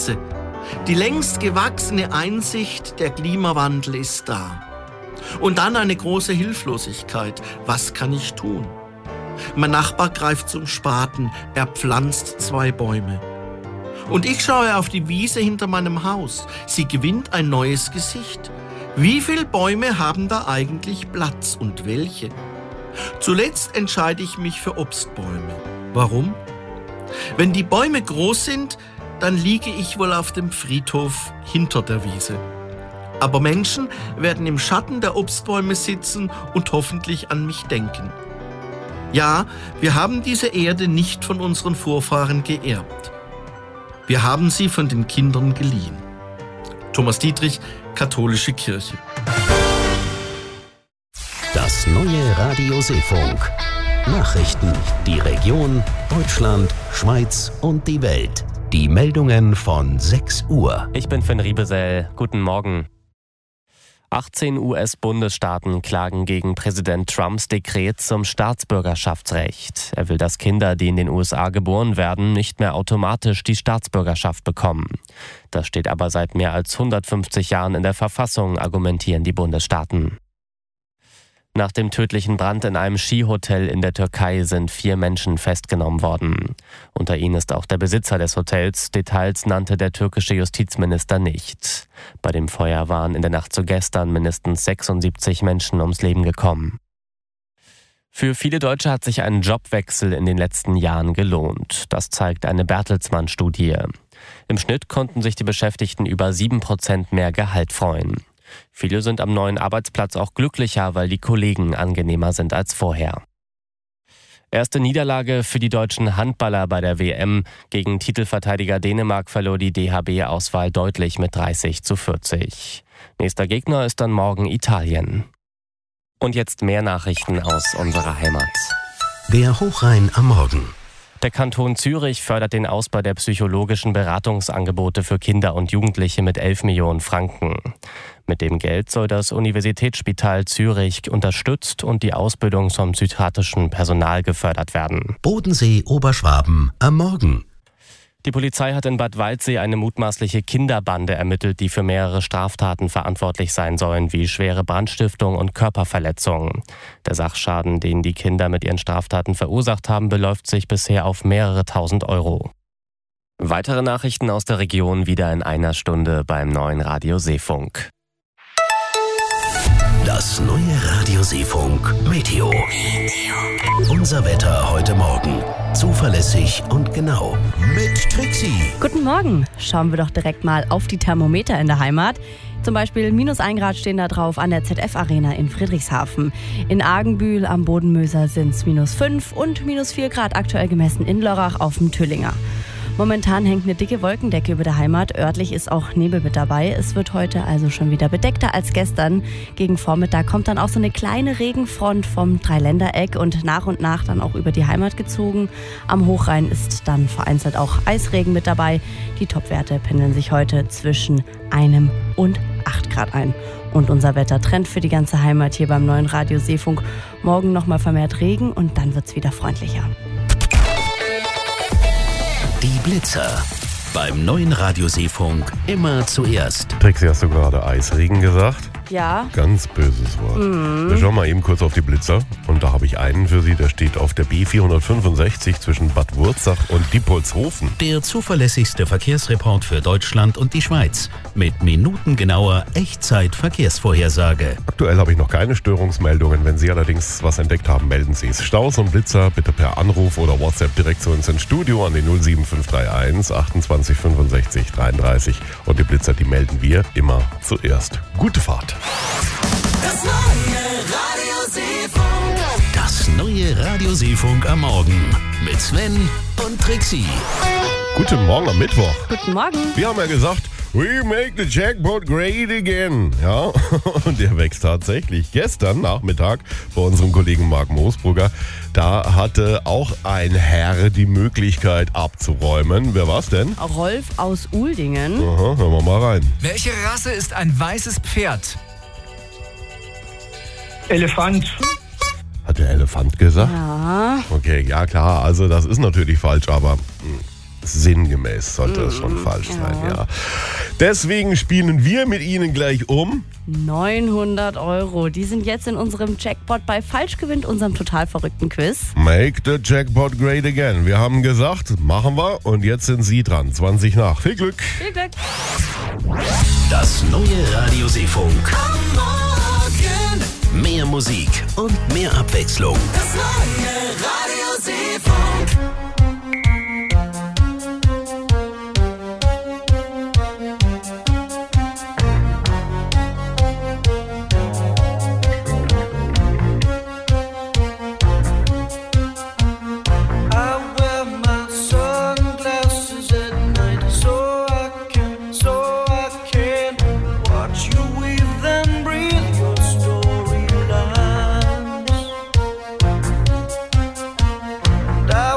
Krise. Die längst gewachsene Einsicht, der Klimawandel ist da. Und dann eine große Hilflosigkeit. Was kann ich tun? Mein Nachbar greift zum Spaten, er pflanzt 2 Bäume. Und ich schaue auf die Wiese hinter meinem Haus. Sie gewinnt ein neues Gesicht. Wie viele Bäume haben da eigentlich Platz und welche? Zuletzt entscheide ich mich für Obstbäume. Warum? Wenn die Bäume groß sind, dann liege ich wohl auf dem Friedhof hinter der Wiese. Aber Menschen werden im Schatten der Obstbäume sitzen und hoffentlich an mich denken. Ja, wir haben diese Erde nicht von unseren Vorfahren geerbt. Wir haben sie von den Kindern geliehen. Thomas Dietrich, Katholische Kirche. Das neue Radio Seefunk. Nachrichten, die Region, Deutschland, Schweiz und die Welt. Die Meldungen von 6 Uhr. Ich bin Finn Riebesell. Guten Morgen. 18 US-Bundesstaaten klagen gegen Präsident Trumps Dekret zum Staatsbürgerschaftsrecht. Er will, dass Kinder, die in den USA geboren werden, nicht mehr automatisch die Staatsbürgerschaft bekommen. Das steht aber seit mehr als 150 Jahren in der Verfassung, argumentieren die Bundesstaaten. Nach dem tödlichen Brand in einem Skihotel in der Türkei sind 4 Menschen festgenommen worden. Unter ihnen ist auch der Besitzer des Hotels. Details nannte der türkische Justizminister nicht. Bei dem Feuer waren in der Nacht zu gestern mindestens 76 Menschen ums Leben gekommen. Für viele Deutsche hat sich ein Jobwechsel in den letzten Jahren gelohnt. Das zeigt eine Bertelsmann-Studie. Im Schnitt konnten sich die Beschäftigten über 7% mehr Gehalt freuen. Viele sind am neuen Arbeitsplatz auch glücklicher, weil die Kollegen angenehmer sind als vorher. Erste Niederlage für die deutschen Handballer bei der WM. Gegen Titelverteidiger Dänemark verlor die DHB-Auswahl deutlich mit 30:40. Nächster Gegner ist dann morgen Italien. Und jetzt mehr Nachrichten aus unserer Heimat. Der Hochrhein am Morgen. Der Kanton Zürich fördert den Ausbau der psychologischen Beratungsangebote für Kinder und Jugendliche mit 11 Millionen Franken. Mit dem Geld soll das Universitätsspital Zürich unterstützt und die Ausbildung zum psychiatrischen Personal gefördert werden. Bodensee, Oberschwaben am Morgen. Die Polizei hat in Bad Waldsee eine mutmaßliche Kinderbande ermittelt, die für mehrere Straftaten verantwortlich sein sollen, wie schwere Brandstiftung und Körperverletzung. Der Sachschaden, den die Kinder mit ihren Straftaten verursacht haben, beläuft sich bisher auf mehrere tausend Euro. Weitere Nachrichten aus der Region wieder in einer Stunde beim neuen Radio Seefunk. Das neue Radio Seefunk Meteo. Unser Wetter heute Morgen. Zuverlässig und genau. Mit Trixie. Guten Morgen. Schauen wir doch direkt mal auf die Thermometer in der Heimat. Zum Beispiel -1 Grad stehen da drauf an der ZF-Arena in Friedrichshafen. In Argenbühl am Bodenmöser sind es -5 und -4 Grad aktuell gemessen in Lörrach auf dem Tüllinger. Momentan hängt eine dicke Wolkendecke über der Heimat. Örtlich ist auch Nebel mit dabei. Es wird heute also schon wieder bedeckter als gestern. Gegen Vormittag kommt dann auch so eine kleine Regenfront vom Dreiländereck und nach dann auch über die Heimat gezogen. Am Hochrhein ist dann vereinzelt auch Eisregen mit dabei. Die Topwerte pendeln sich heute zwischen 1 und 8 Grad ein. Und unser Wettertrend für die ganze Heimat hier beim neuen Radio Seefunk. Morgen nochmal vermehrt Regen und dann wird es wieder freundlicher. Die Blitzer. Beim neuen Radio Seefunk immer zuerst. Trixie, hast du gerade Eisregen gesagt? Ja. Ganz böses Wort. Wir schauen mal eben kurz auf die Blitzer. Und da habe ich einen für Sie, der steht auf der B465 zwischen Bad Wurzach und Diepolshofen. Der zuverlässigste Verkehrsreport für Deutschland und die Schweiz. Mit minutengenauer Echtzeit-Verkehrsvorhersage. Aktuell habe ich noch keine Störungsmeldungen. Wenn Sie allerdings was entdeckt haben, melden Sie es. Staus und Blitzer bitte per Anruf oder WhatsApp direkt zu uns ins Studio an die 07531 28 65 33. Und die Blitzer, die melden wir immer zuerst. Gute Fahrt. Das neue Radio Seefunk. Das neue Radio Seefunk am Morgen. Mit Sven und Trixie. Guten Morgen am Mittwoch. Guten Morgen. Wir haben ja gesagt, we make the jackpot great again. Ja, und der wächst tatsächlich. Gestern Nachmittag bei unserem Kollegen Marc Moosbrugger, da hatte auch ein Herr die Möglichkeit abzuräumen. Wer war's denn? Rolf aus Uldingen. Aha, hören wir mal rein. Welche Rasse ist ein weißes Pferd? Elefant. Hat der Elefant gesagt? Ja. Okay, ja klar, also das ist natürlich falsch, aber sinngemäß sollte es schon falsch sein, ja. Deswegen spielen wir mit Ihnen gleich um 900 €. Die sind jetzt in unserem Jackpot bei Falsch gewinnt, unserem total verrückten Quiz. Make the Jackpot great again. Wir haben gesagt, machen wir und jetzt sind Sie dran. 20 nach. Viel Glück. Viel Glück. Das neue Radio Seefunk. Am Morgen, Mehr Musik und mehr Abwechslung. das neue Radio Seefunk. I wear my sunglasses at night so I can watch you weave and breathe your storylines. And I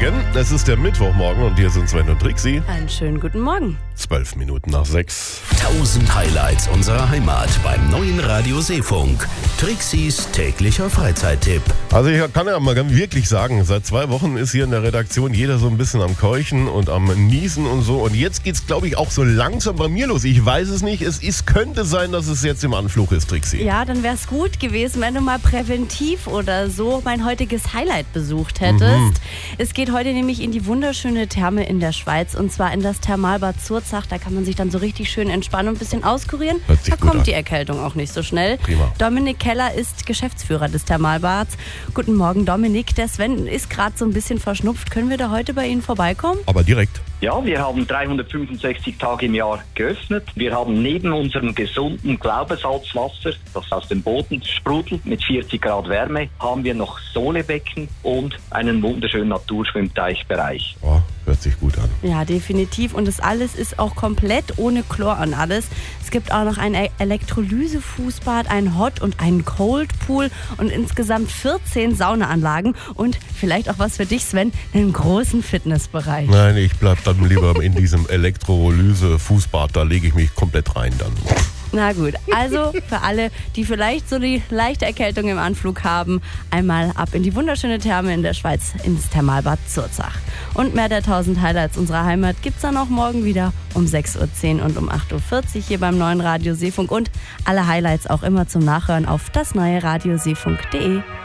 Morgen. Es ist der Mittwochmorgen und hier sind Sven und Trixi. Einen schönen guten Morgen. 12 Minuten nach 6. 1000 Highlights unserer Heimat beim neuen Radio Seefunk. Trixis täglicher Freizeittipp. Also ich kann ja mal wirklich sagen, seit 2 Wochen ist hier in der Redaktion jeder so ein bisschen am Keuchen und am Niesen und so. Und jetzt geht's, glaube ich, auch so langsam bei mir los. Ich weiß es nicht. Könnte sein, dass es jetzt im Anflug ist, Trixi. Ja, dann wäre es gut gewesen, wenn du mal präventiv oder so mein heutiges Highlight besucht hättest. Es geht heute nämlich in die wunderschöne Therme in der Schweiz und zwar in das Thermalbad Zurzach. Da kann man sich dann so richtig schön entspannen und ein bisschen auskurieren. Da kommt die Erkältung auch nicht so schnell. Prima. Dominik Keller ist Geschäftsführer des Thermalbads. Guten Morgen, Dominik. Der Sven ist gerade so ein bisschen verschnupft. Können wir da heute bei Ihnen vorbeikommen? Aber direkt. Ja, wir haben 365 Tage im Jahr geöffnet. Wir haben neben unserem gesunden Glaubensalzwasser, das aus dem Boden sprudelt mit 40 Grad Wärme, haben wir noch Solebecken und einen wunderschönen Naturschwimmteichbereich. Oh, hört sich gut an. Ja, definitiv. Und das alles ist auch komplett ohne Chlor und alles. Es gibt auch noch ein Elektrolyse-Fußbad, ein Hot- und einen Cold-Pool und insgesamt 14 Saunaanlagen und vielleicht auch was für dich, Sven, einen großen Fitnessbereich. Nein, ich bleib dann lieber in diesem Elektrolyse-Fußbad. Da lege ich mich komplett rein dann. Na gut, also für alle, die vielleicht so die leichte Erkältung im Anflug haben, einmal ab in die wunderschöne Therme in der Schweiz, ins Thermalbad Zurzach. Und mehr der 1000 Highlights unserer Heimat gibt's dann auch morgen wieder um 6.10 Uhr und um 8.40 Uhr hier beim neuen Radio Seefunk und alle Highlights auch immer zum Nachhören auf dasneue radioseefunk.de.